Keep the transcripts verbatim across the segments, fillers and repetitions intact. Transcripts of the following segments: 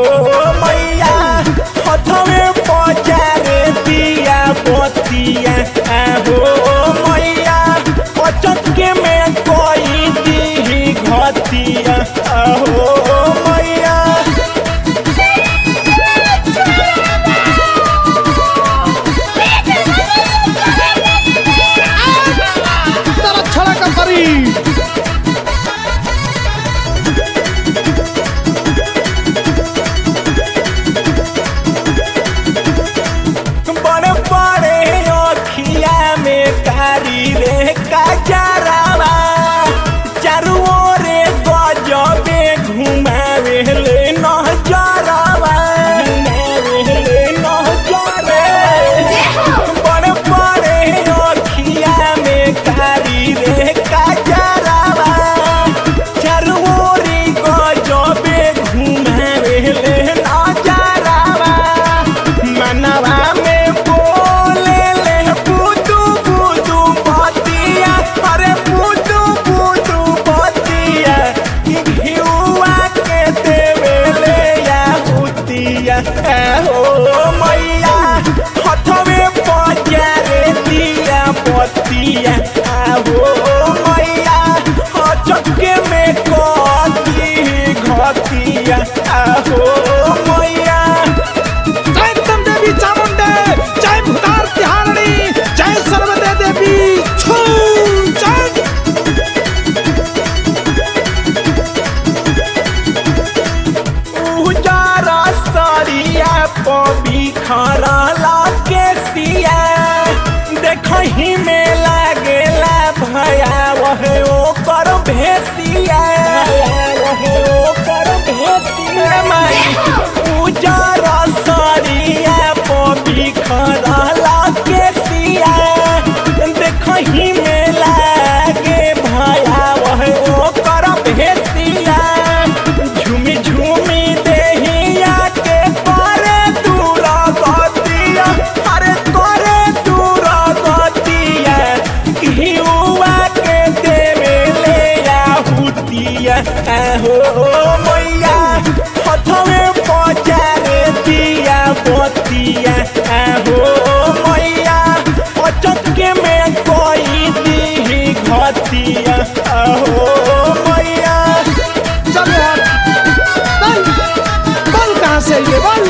मैया हथवे पचारे दिया बतिया हो मैया अचके में कोई दी घतिया हो मैया बड़े बड़े अखिया में कारी रे काजरावा चारू ओरे गजबे घुमावे ले नजरावा ले नजरे बड़े बड़े अखिया में कारी रे काजरावा चारू ओरे गजबे घुमावे ले नजरावा मनवा में बोले ले बुदू बुदू बतिया अरे बुदू बुदू बतिया घिउआ के देवे ले या हुतिया हो मैया हथवे पचारे दिया बतिया हो मैया हचके में कती घतिया हो मैया देवी चामुंडे जय भूतार तिहारणी जय सर्वदे देवी छू जय उजारा सरिया पबी खरा लागे सिया देखही में लागेला भयावह ओकर भेसिया भयावह ओकर भेसिया माई उजारा सरिया पबी खरा लागे सिया देखही में लागे भयावह ओकर भेसिया झूमी झूमी देहिया के करे दूर गतिया अरे करे दूर गतिया घिउआ के देवे ले या हुतिया हो मैया हथवे पचारे दिया बतिया हो मैया अचके में कोई दी घतिया हो मैया चलो बल बल कहाँ से ये बल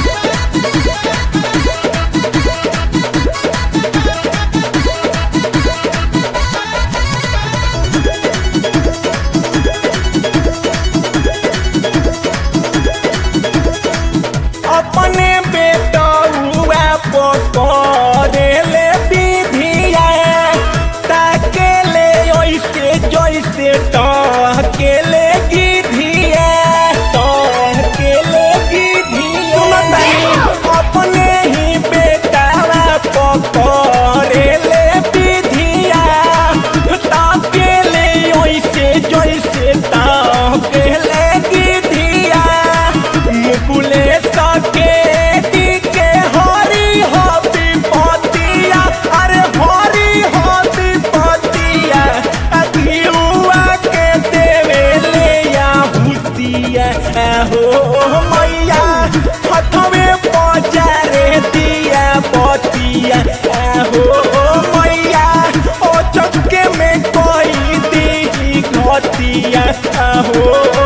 अपने बेटा हुआ पकड़े ले विधिया ताके ले ऐसे जैसे टके ले गिधिया टके ले गिधिया अपने ही बेटा पकड़े ले विधिया ताके ले ऐसे जैसे टके ले गिधिया मुकुले सके दिके हरी होती पतिया अरे हरी होती पतिया घिउआ के देवे ले या हुतिया हो मैया हथवे पचारे दिया बतिया हो मैया ओ चक्के में कोई दी घतिया हो